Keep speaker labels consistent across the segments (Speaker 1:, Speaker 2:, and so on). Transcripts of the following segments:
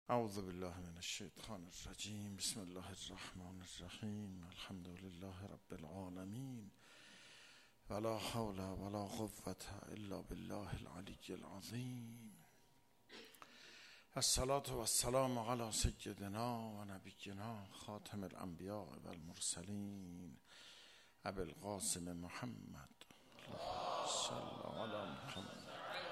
Speaker 1: اعوذ بالله من الشیطان الرجیم. بسم الله الرحمن الرحیم. الحمد لله رب العالمین ولا حول ولا قوة الا بالله العلی العظیم. الصلاة والسلام علی سیدنا و نبینا خاتم الانبیاء و المرسلین ابی القاسم محمد صلی علی محمد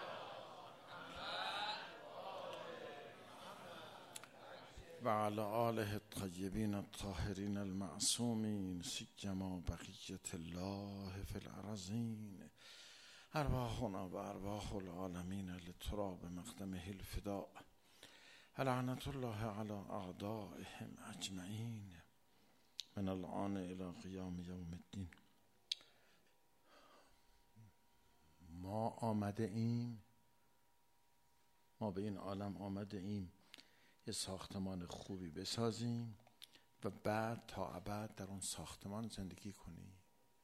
Speaker 1: و علی آله الطیبین الطاهرین المعصومین سیما بقیت الله فی الارضین. ارواحنا و ارواح العالمین لتراب مقدمه الفداء. لعنت الله علی اعدائهم اجمعین من الآن الی قیام یوم الدین. ما به این عالم آمده ایم یه ساختمان خوبی بسازیم و بعد تا ابد در اون ساختمان زندگی کنیم.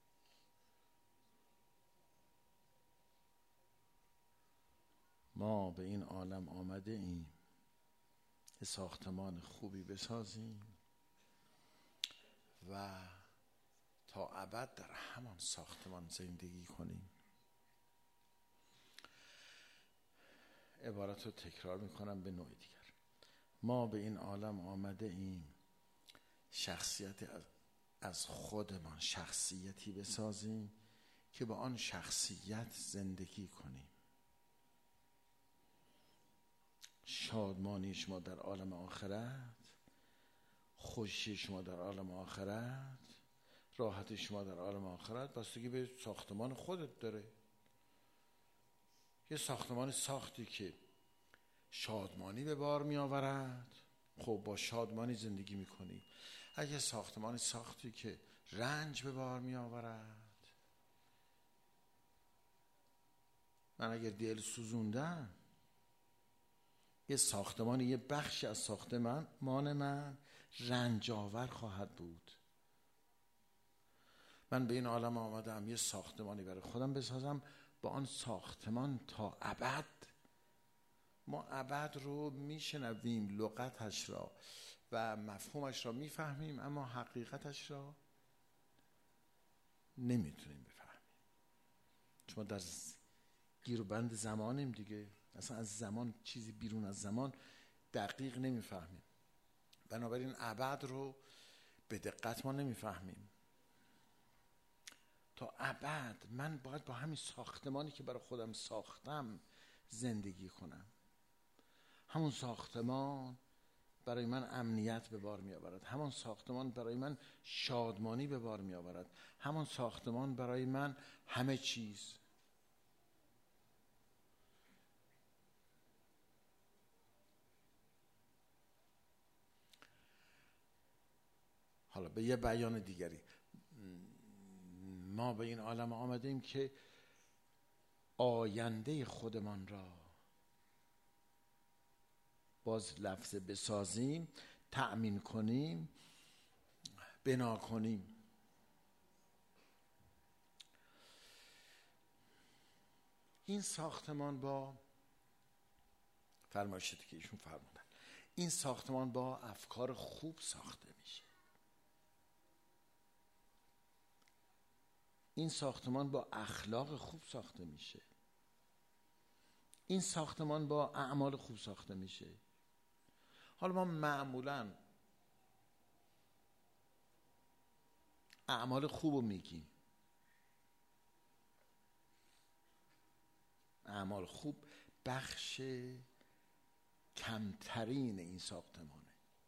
Speaker 1: ما به این عالم آمده ایم یه ساختمان خوبی بسازیم و تا ابد در همان ساختمان زندگی کنیم. عبارت رو تکرار میکنم به نوع دیگر. ما به این عالم آمده ایم شخصیت از خودمان شخصیتی بسازیم که با آن شخصیت زندگی کنیم. شادمانی شما در عالم آخرت، خوشی شما در عالم آخرت، راحت شما در عالم آخرت بستگی به ساختمان خودت داره. یه ساختمان ساختی که شادمانی به بار می آورد، خب با شادمانی زندگی می کنی. اگه ساختمان ساختی که رنج به بار می آورد، من اگر دل سوزوندم یه ساختمانی، یه بخشی از ساختمان من رنج آور خواهد بود. من به این عالم آمدم یه ساختمانی برای خودم بسازم، با آن ساختمان تا ابد. ما ابد رو میشنویم، لغتش را و مفهومش را میفهمیم، اما حقیقتش را نمیتونیم بفهمیم، چون در گیر و بند زمانیم دیگه. اصلا از زمان، چیزی بیرون از زمان دقیق نمیفهمیم. بنابراین ابد رو به دقت ما نمیفهمیم. تا ابد من باید با همین ساختمانی که برای خودم ساختم زندگی کنم. همون ساختمان برای من امنیت به بار می آورد، همون ساختمان برای من شادمانی به بار می آورد، همون ساختمان برای من همه چیز. حالا به یه بیان دیگری، ما به این عالم آمده ایم که آینده خودمان را باز لفظ بسازیم، تأمین کنیم، بنا کنیم. این ساختمان با فرمایشاتی که ایشون فرمودن، این ساختمان با افکار خوب ساخته میشه. این ساختمان با اخلاق خوب ساخته میشه. این ساختمان با اعمال خوب ساخته میشه. حالا ما معمولاً اعمال خوب رو میگیم. اعمال خوب بخش کمترین این ساختمانه.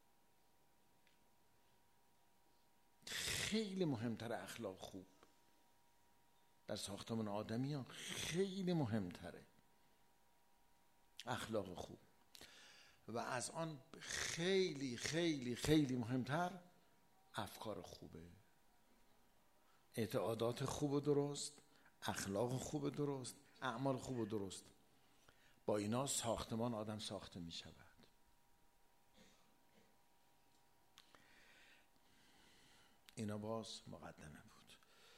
Speaker 1: خیلی مهمتر اخلاق خوب در ساختمان آدمی ها، خیلی مهمتره اخلاق خوب، و از آن خیلی خیلی خیلی مهمتر افکار خوبه، اعتقادات خوب و درست، اخلاق خوب و درست، اعمال خوب و درست. با اینا ساختمان آدم ساخته می شود. اینا باز مقدمه بود.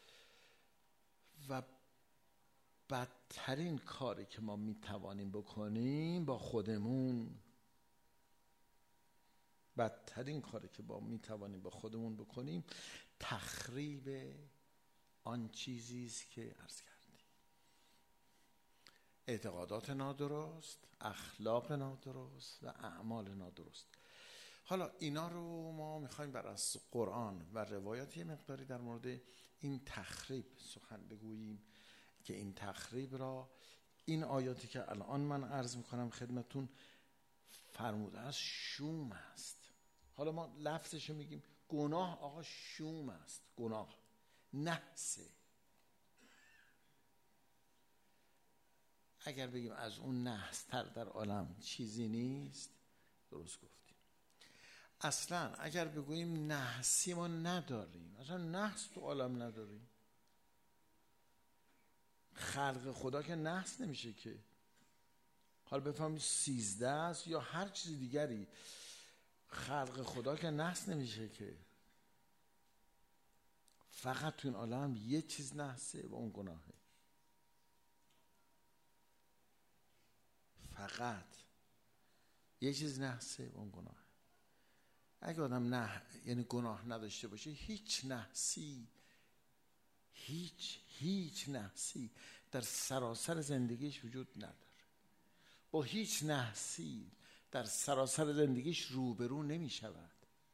Speaker 1: و بدترین کاری که ما می توانیم بکنیم با خودمون بدترین کاری که میتوانیم با خودمون بکنیم تخریب آن چیزی است که عرض کردیم. اعتقادات نادرست، اخلاق نادرست و اعمال نادرست. حالا اینا رو ما میخوایم بر اساس قرآن و روایات یه مقداری در مورد این تخریب سخن بگوییم که این تخریب را این آیاتی که الان من عرض میکنم خدمتون فرموده است شوم است. حالا ما لفظشو میگیم گناه، آقا شوم است، گناه نحسه. اگر بگیم از اون نحستر در عالم چیزی نیست، درست گفتیم. اصلا اگر بگوییم نحسی ما نداریم، اصلا نحس تو عالم نداریم. خلق خدا که نحس نمیشه که. حالا بفهمید 13 است یا هر چیز دیگری، خلق خدا که نحس نمیشه که. فقط تو این عالم یه چیز نحسه و اون گناهه. فقط یه چیز نحسه و اون گناهه. اگه آدم یعنی گناه نداشته باشه، هیچ نحسی، هیچ نحسی در سراسر زندگیش وجود نداره. با هیچ نحسی در سراسر زندگیش روبرو نمی شود.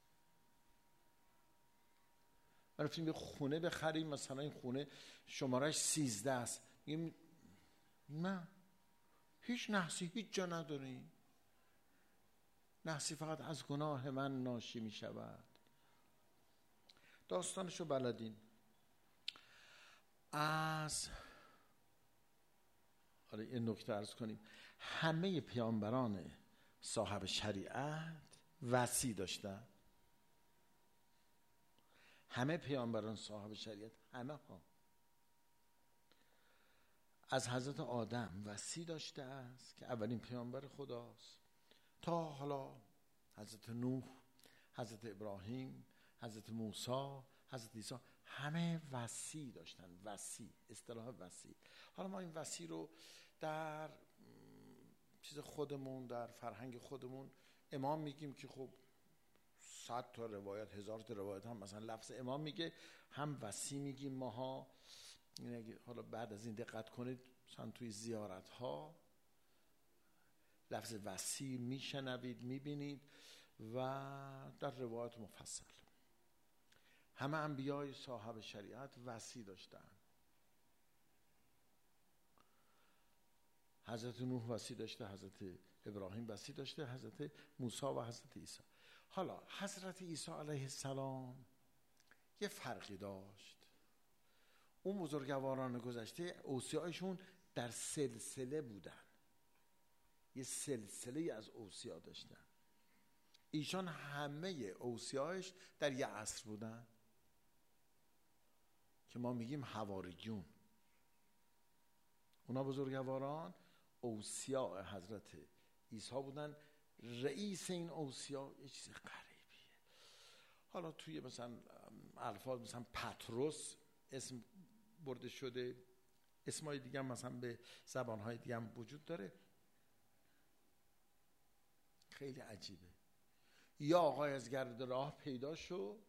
Speaker 1: ما رفتیم یه خونه بخریم، مثلا این خونه شمارش 13 است، میگیم نه، هیچ نحسی هیچ جا نداریم. نحسی فقط از گناه من ناشی می شود. داستانشو بلدین. حالا این نکته عرض کنیم، همه پیامبران صاحب شریعت وصی داشتن. همه پیامبران صاحب شریعت، همه ها، از حضرت آدم وصی داشته است که اولین پیامبر خداست، تا حالا حضرت نوح، حضرت ابراهیم، حضرت موسی، حضرت عیسی، همه وصی داشتن. وصی، اصطلاح وصی. حالا ما این وصی رو در چیز خودمون، در فرهنگ خودمون امام میگیم که خب 100 تا روایت، 1000 تا روایت هم مثلا لفظ امام میگه، هم وصی میگیم ماها. حالا بعد از این دقت کنید، مثلا توی زیارت ها لفظ وصی میشنوید، میبینید و در روایت مفصل. همه انبیای صاحب شریعت وصی داشتن. حضرت نوح وصی داشته، حضرت ابراهیم وصی داشته، حضرت موسی و حضرت عیسی. حالا حضرت عیسی علیه السلام یه فرقی داشت. اون بزرگواران گذشته اوصیایشون در سلسله بودن، یه سلسله از اوصیا داشتن. ایشان همه اوصیایش در یه عصر بودن که ما میگیم حواریون. اونا بزرگواران اوصیا حضرت عیسی بودن. رئیس این اوصیا یه چیز غریبیه. حالا توی مثلا الفاظ مثلا پطرس اسم برده شده، اسمای دیگه هم مثلا به زبانهای دیگه هم وجود داره. خیلی عجیبه. یا آقای از گرد راه پیدا شد،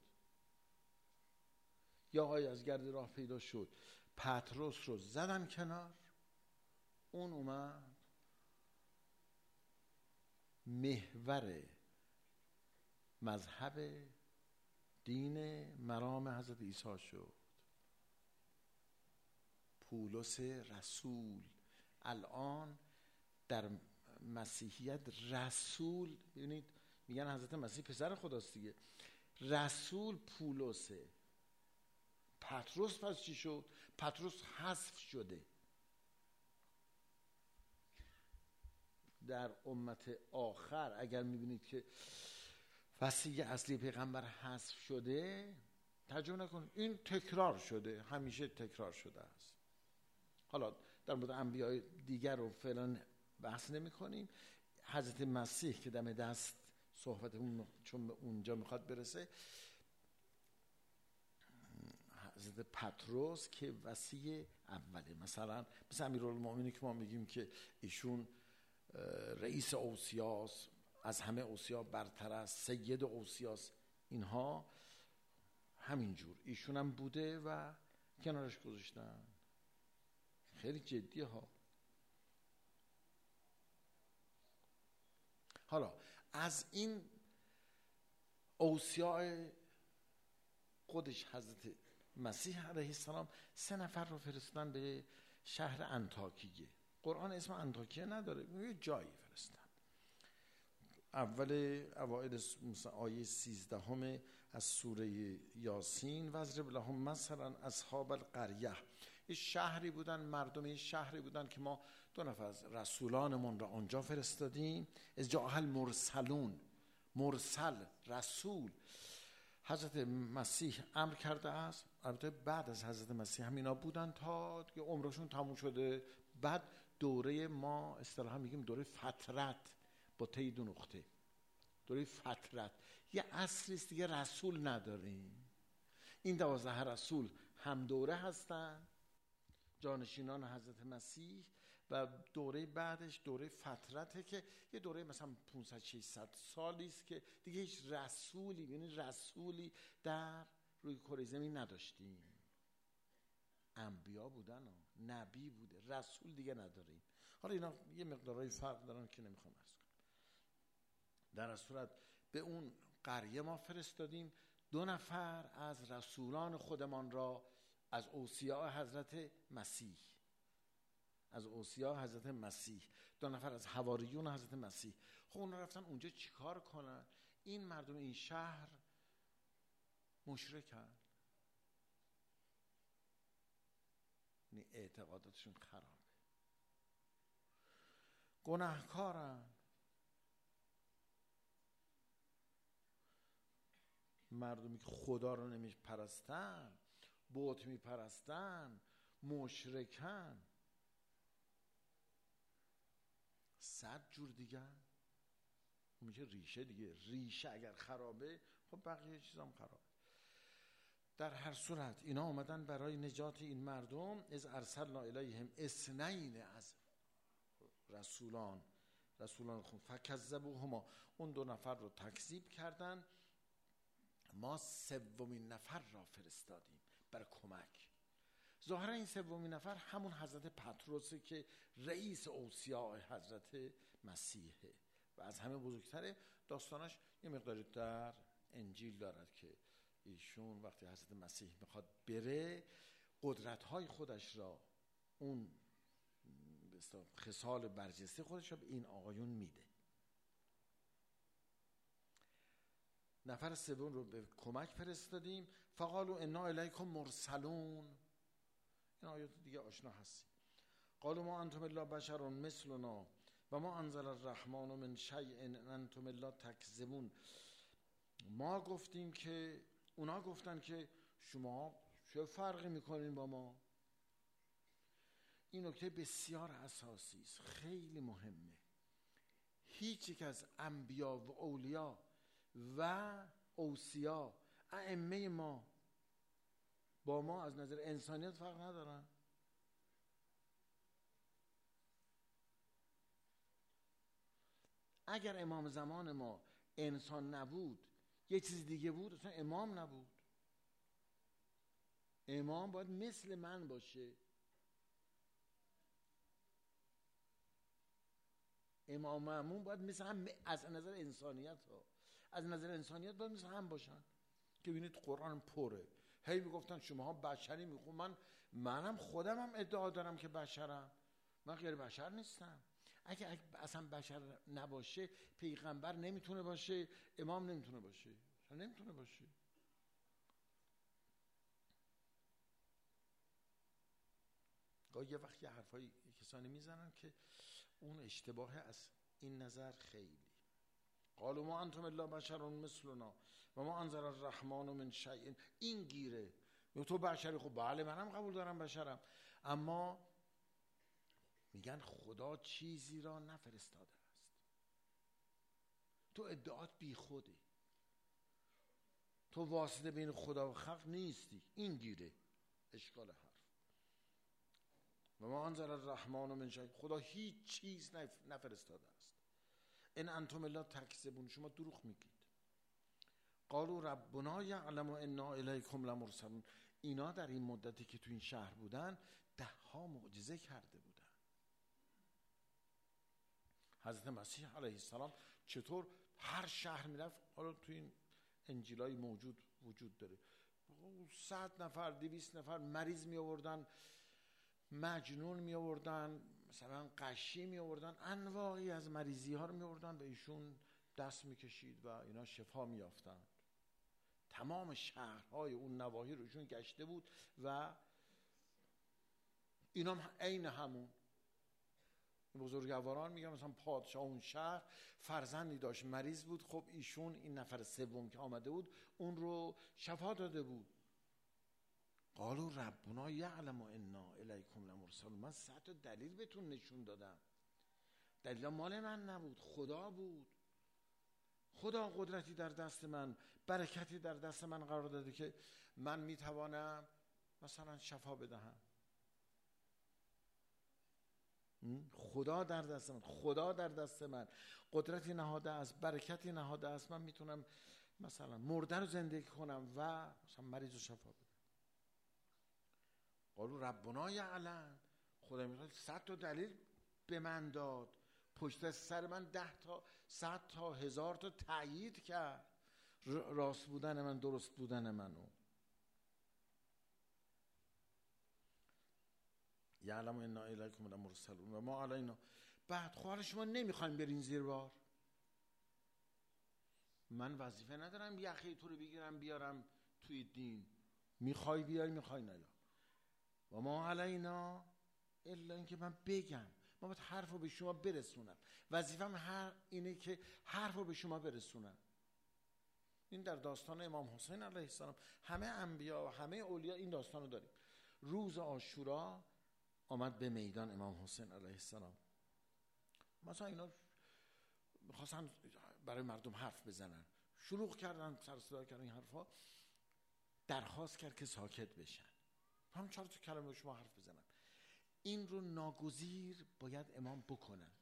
Speaker 1: یا آقای از گرد راه پیدا شد، پطرس رو زدن کنار، اون اومد محور مذهب دین مرام حضرت عیسی شد. پولس رسول الان در مسیحیت رسول، ببینید میگن حضرت مسیح پسر خداست دیگه، رسول پولسه. پطرس پس چی شد؟ پطرس حذف شده. در امت آخر اگر میبینید که وصی اصلی پیغمبر حذف شده، ترجمه نکنید این تکرار شده، همیشه تکرار شده است. حالا در مورد انبیاء دیگر رو فعلا بحث نمی کنیم. حضرت مسیح که دم دست صحبتمون چون به اونجا میخواد برسه، حضرت پطرس که وصی اوله. مثلا امیرالمومنین که ما میگیم که ایشون رئیس اوصیاست، از همه اوصیا برتر است، سید اوصیاست، اینها همینجور ایشون هم بوده و کنارش گذاشتن. خیلی جدیه ها. حالا از این اوصیاء خودش حضرت مسیح علیه السلام 3 نفر رو فرستن به شهر انطاکیه. قرآن اسم انطاکیه نداره، یه جایی فرستن. اوائل آیه 13 از سوره یاسین، وضرب لهم مثلا اصحاب القریه. یه شهری بودن، مردم یه شهری بودن که ما 2 نفر از رسولانمون را آنجا فرستادیم. از جاء المرسلون، مرسل رسول. حضرت مسیح امر کرده است، البته بعد از حضرت مسیح همینا بودن تا که عمرشون تموم شده. بعد دوره ما اصطلاحا میگیم دوره فترت با تی 2 نقطه، دوره فترت. یه عصریست دیگه رسول نداریم. این 12 رسول هم دوره هستن، جانشینان حضرت مسیح، و دوره بعدش دوره فترته که یه دوره مثلا 500-600 سالی است که دیگه هیچ رسولی، یعنی رسولی در روی کره زمین نداشتیم. انبیا بودن و نبی بوده، رسول دیگه نداریم. حالا اینا یه مقدارهای فرق دارن که نمیخوام عرض کنم. در صورت به اون قریه ما فرستادیم 2 نفر از رسولان خودمان را، از اوصیاء حضرت مسیح، از اوصیاء حضرت مسیح، 2 نفر از حواریون حضرت مسیح. خب اونا رفتن اونجا چیکار کنن؟ این مردم این شهر مشرکن، یعنی اعتقاداتشون خرابه، گناهکارن. مردمی که خدا رو نمیپرستن، بت میپرستن، مشرکن، 100 جور دیگه میشه. ریشه دیگه، ریشه اگر خرابه خب بقیه چیزام خرابه. در هر صورت اینا اومدن برای نجات این مردم. از ارسلنا الیهم 2 از رسولان خود فکذبوهما، اون 2 نفر رو تکذیب کردن. ما 3 نفر را فرستادیم برای کمک. ظاهرا این 3 نفر همون حضرت پطرسه که رئیس اوصیاء حضرت مسیحه و از همه بزرگتره. داستانش یه مقداری در انجیل دارد که ایشون وقتی حضرت مسیح میخواد بره، قدرت‌های خودش را، اون خصال برجسته خودش را به این آقایون میده. نفر 3 رو به کمک فرستادیم. فقالوا انا الیکم مرسلون. این آیات دیگه آشنا هستی. قالوا ما انتم الا بشر مثلنا و ما انزل الرحمن من شیء انتم الا تکذبون. ما گفتیم که، اونا گفتن که شما چه فرقی میکنین با ما. این نکته بسیار اساسی است، خیلی مهمه. هیچ یک از انبیا و اولیا و اوصیا، ائمه ما، با ما از نظر انسانیت فرق ندارن. اگر امام زمان ما انسان نبود، یه چیز دیگه بود، اصلا امام نبود. امام باید مثل من باشه. امام مأمون باید مثل هم، از نظر انسانیت ها، از نظر انسانیت باید مثل هم باشن. که ببینید قرآن پره، هی میگفتن شماها بشری. میخون منم خودم هم ادعا دارم که بشرم، من غیر بشر نیستم. اگه اصلا بشر نباشه، پیغمبر نمیتونه باشه، امام نمیتونه باشه، نمیتونه باشه. یه وقت یه حرفای کسانی میزنن که اون اشتباه از این نظر خیلی. قالوا ما انتم الا بشر مثلنا و ما انزل الرحمن من شیء. این گیره، تو بشری، خب بله منم قبول دارم بشرم، اما میگن خدا چیزی را نفرستاده است. تو ادعات بی خوده، تو واسطه بین خدا و خلق نیستی. این گیره اشکال حرف. و ما انزل الرحمن من شیء، خدا هیچ چیز نفرستاده است. ان انتم الا تکذبون، شما دروغ میگید. قالوا ربنا یعلم انا الیکم لمرسلون. اینا در این مدتی که تو این شهر بودن 10 معجزه کرده بودن. حضرت مسیح علیه السلام چطور هر شهر میرفت، حالا تو این انجیلای موجود وجود داره، 100 نفر 200 نفر مریض می آوردن، مجنون می آوردن، مثلا قشی می آوردن، انواعی از مریضی ها رو می آوردن، به ایشون دست می کشید و اینا شفا می یافتند. تمام شهرهای اون نواحی رو ایشون گشته بود و اینا هم عین همون بزرگواران میگن. مثلا پادشاه اون شهر فرزندی داشت مریض بود، خب ایشون این نفر سوم که آمده بود اون رو شفا داده بود. قالوا ربنا یعلم انا الیکم لمرسلون. من 100 تا دلیل بهتون نشون دادم، دلیل مال من نبود، خدا بود. خدا قدرتی در دست من، برکتی در دست من قرار داده که من میتوانم مثلا شفا بدهم. خدا در دست من، خدا در دست من قدرتی نهاده است، برکتی نهاده است، من میتونم مثلا مرده رو زندگی کنم و مثلا مریض رو شفا بدم. قالوا ربنا یعلم. خدا میگه 100 تا دلیل به من داد، پشت سر من 10 تا 100 تا 1000 تا تأیید کرد راست بودن من، درست بودن منو. یعلم انا الیکم لمرسلون و ما علینا. بعد خواهر شما نمیخوایم برین زیر بار؟ من وظیفه ندارم یخی تو رو بگیرم بیارم توی دین، میخوای بیای میخوای نیا. و ما علینا الا اینکه من بگم، من باید حرف رو به شما برسونم. وظیفم اینه که حرف رو به شما برسونم. این در داستان امام حسین علیه السلام، همه انبیا و همه اولیا این داستان رو داریم. روز عاشورا آمد به میدان امام حسین علیه السلام، مثلا اینا میخواستن برای مردم حرف بزنن، شلوغ کردن، سر صدا کردن، این حرفا. درخواست کرد که ساکت بشن، هم 4 تا کلمه به شما حرف بزنن. این رو ناگزیر باید امام بکنن،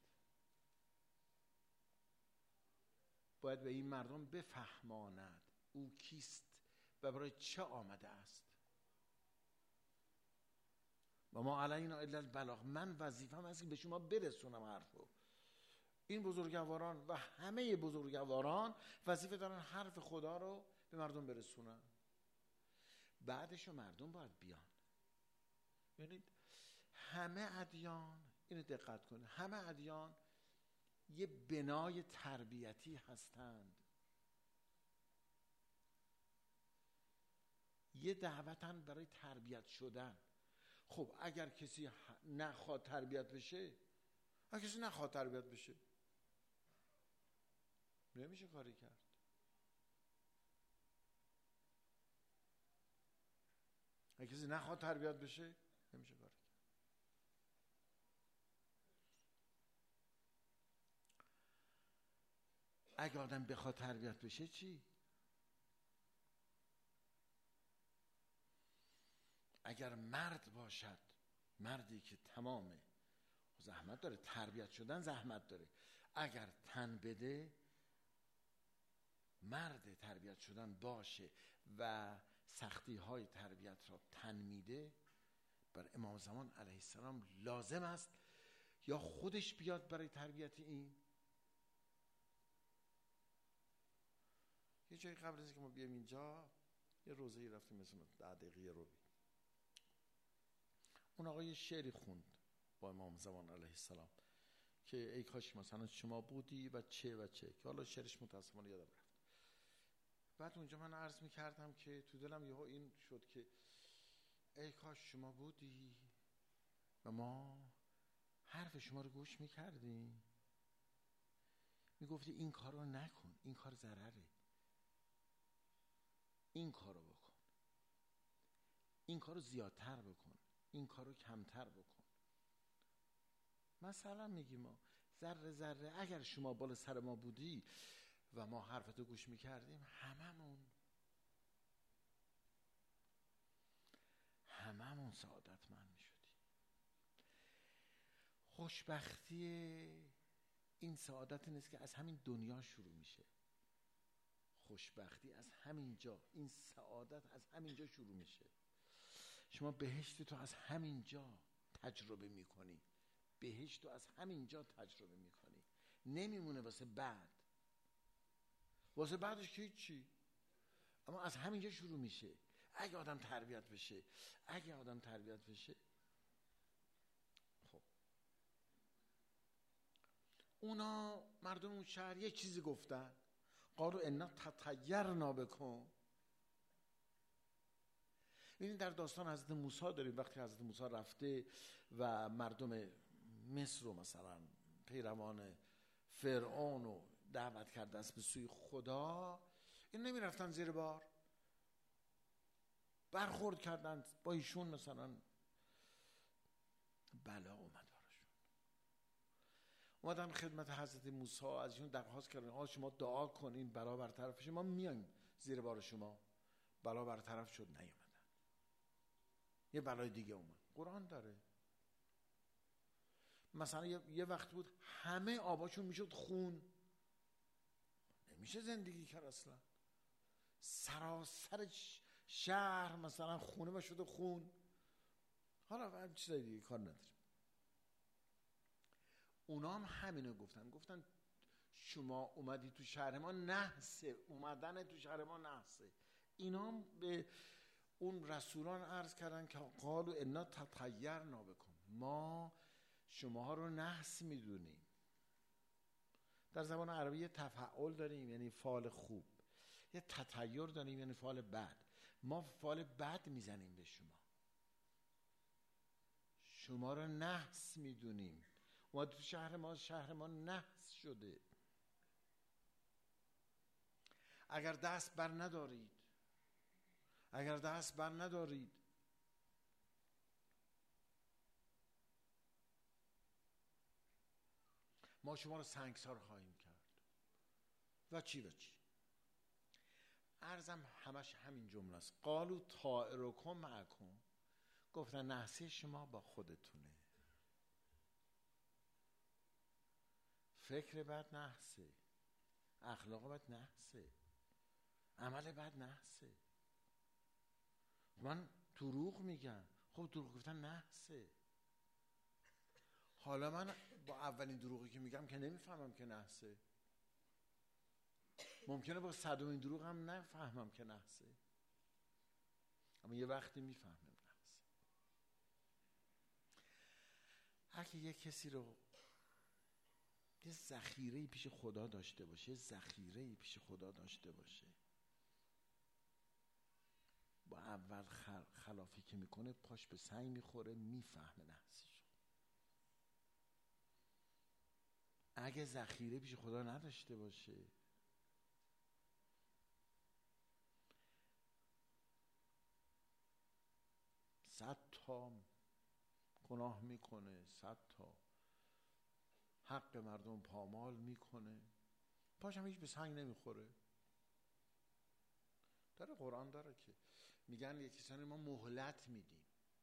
Speaker 1: باید به این مردم بفهماند او کیست و برای چه آمده است. و ما علینا الا البلاغ. من وظیفه‌م است که به شما برسونم حرفو. این بزرگواران و همه بزرگواران وظیفه دارن حرف خدا رو به مردم برسونن. بعدش مردم باید بیان. ببینید همه ادیان، اینو دقت کنید، همه ادیان یه بنای تربیتی هستند، یه دعوتن برای تربیت شدن. خب اگر کسی نخواد تربیت بشه، اگر کسی نخواد تربیت بشه نمیشه کاری کرد. اگر کسی نخواد تربیت بشه نمیشه کاری کرد. اگه آدم بخواد تربیت بشه چی؟ اگر مرد باشد، مردی که تمامه زحمت داره، تربیت شدن زحمت داره. اگر تن بده، مرد تربیت شدن باشه و سختی های تربیت را تن میده، بر امام زمان علیه السلام لازم است یا خودش بیاد برای تربیت این. یه جایی قبل از که ما بیایم اینجا یه روزه‌ای رفتیم، مثلا 10 دقیقه رو اون آقا یه شعری خوند با امام زمان علیه السلام که ای کاش مثلا شما بودی و چه که حالا شعرش متاسفانه یادم رفت. بعد اونجا من عرض میکردم که تو دلم یهو این شد که ای کاش شما بودی و ما حرف شما رو گوش میکردیم، میگفتی این کار رو نکن، این کار ضرره، این کار رو بکن، این کار رو زیادتر بکن، این کار رو کمتر بکن. مثلا میگیم ما ذره ذره اگر شما بالا سر ما بودی و ما حرفتو گوش میکردیم، هممون سعادتمند میشدیم. خوشبختی این سعادت نیست که از همین دنیا شروع میشه. خوشبختی از همین جا، این سعادت از همین جا شروع میشه. شما بهشت تو از همین جا تجربه میکنی، بهشت تو از همین جا تجربه میکنی، نمیمونه واسه بعد. واسه بعدش که چی؟ اما از همین جا شروع میشه. اگه آدم تربیت بشه، خب اونا مردم اون شهر یه چیزی گفتن، قالوا انا تطیرنا بکم. ببینید در داستان حضرت موسی داریم، وقتی حضرت موسی رفته و مردم مصر رو مثلا پیروان فرعون رو دعوت کرده است به سوی خدا، این نمی رفتن زیر بار، برخورد کردن با ایشون، مثلا بلا اومد براشون. اومدن خدمت حضرت موسی، از ایشون درخواست کردن آقا شما دعا کنین بلا برطرف شه، ما میایم زیر بار شما. بلا برطرف شد، نیومدن. یه بلای دیگه اومد. قرآن داره مثلا یه وقت بود همه آباشون میشد خون، نمیشه زندگی کرد اصلا. سراسر شهر مثلا خونه و شده خون. حالا هم چیزای دیگه کار نداریم. اونا هم همینو گفتن شما اومدی تو شهر ما نحسه، اومدن تو شهر ما نحسه. اینا هم به اون رسولان عرض کردن که قالوا انا تطیرنا بکم، ما شماها رو نحس میدونیم. در زبان عربی یه تفعول داریم یعنی فعل خوب، یه تطیر داریم یعنی فعل بد. ما فعل بد میزنیم به شما رو نحس میدونیم. اومد تو شهر ما نحس شده. اگر دست بر ندارید ما شما رو سنگسار خواهیم کرد. و چی عرضم همش همین جمله است. قالوا طائرکم معکم، گفتن نحسی شما با خودتونه. فکر بد نحسه، اخلاق بد نحسه، عمل بد نحسه. من دروغ میگم، خب دروغ گفتن نحسه. حالا من با اولین دروغی که میگم که نمیفهمم که نحسه، ممکنه با صدومین دروغ هم نفهمم که نحسه، اما یه وقتی میفهمم نحسه. اگه یه کسی رو یه ذخیره‌ای پیش خدا داشته باشه، با اول خلافی که میکنه پاش به سنگ میخوره، میفهمه نحسشو. اگه ذخیره پیش خدا نداشته باشه، 100 تا گناه میکنه، 100 تا حق مردم پامال میکنه، پاش هم هیچ به سنگ نمیخوره. داره قرآن داره که میگن یه کسانی ما مهلت میدیم،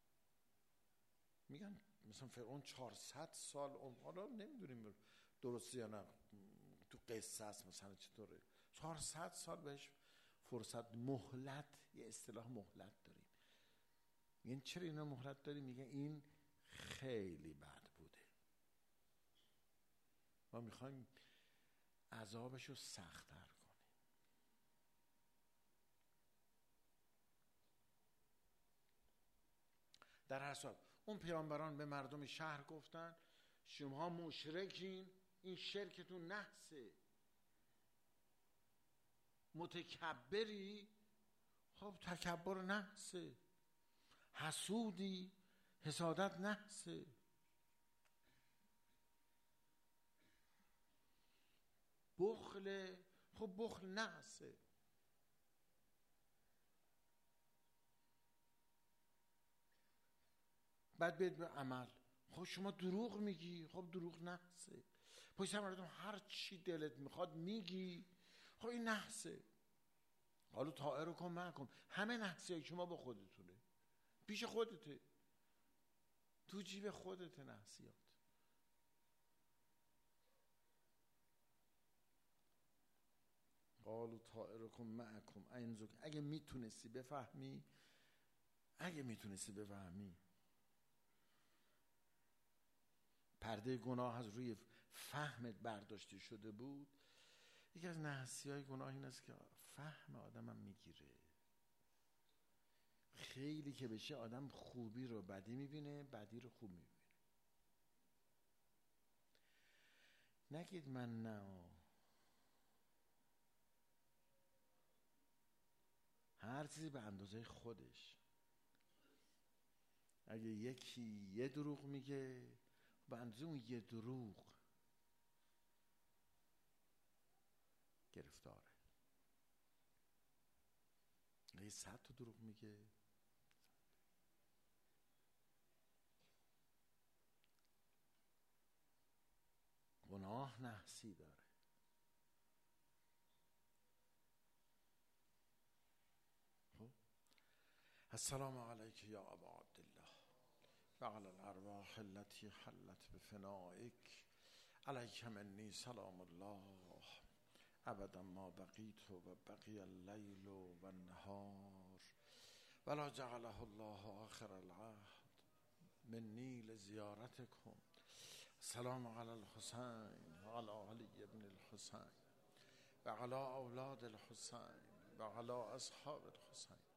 Speaker 1: میگن مثلا فرعون 400 سال حالا نمیدونیم درسته یا نه، تو قصه است مثلا چطوره 400 سال بهش فرصت مهلت، یه اصطلاح مهلت داریم. میگن چرا اینا مهلت داریم؟ میگن این خیلی بد بوده، ما میخوایم عذابشو سخت‌تر کنیم. در هر صورت اون پیامبران به مردم شهر گفتن شما مشرکین، این شرکتون نحسه، متکبری، خب تکبر نحسه، حسودی، حسادت نحسه. بخل، خب بخل نحسه. بعد بیاد به عمل، خب شما دروغ میگی، خب دروغ نحسه. پشت سر مردم هر چی دلت میخواد میگی، خب این نحسه. حالا طائرکم معکم، همه نحسه شما با خودتونه، پیش خودته، تو جیب خودته نحسیات. قالوا طائرکم معکم اینزک. اگه میتونستی بفهمی پرده گناه از روی فهمت برداشته شده بود. یکی از نحسی‌های گناه این است که فهم آدمم میگیره. خیلی که بشه آدم خوبی رو بدی میبینه، بدی رو خوب میبینه. نگید من نه، هر چیزی به اندازه خودش. اگه یکی یه دروغ میگه، به اندازه اون یه دروغ گرفتاره. اگه 100 تا دروغ میگه، گناه نحسی داره. السلام علیک یا ابا عبدالله و علی الارواح التي حلت بفنائک، علیک منی سلام الله ابدا ما بقیت و بقی اللیل و النهار ولا جعله الله آخر العهد منی لزیارتکم. السلام علی الحسین و علی علی ابن الحسین و علی اولاد الحسین و علی اصحاب الحسین.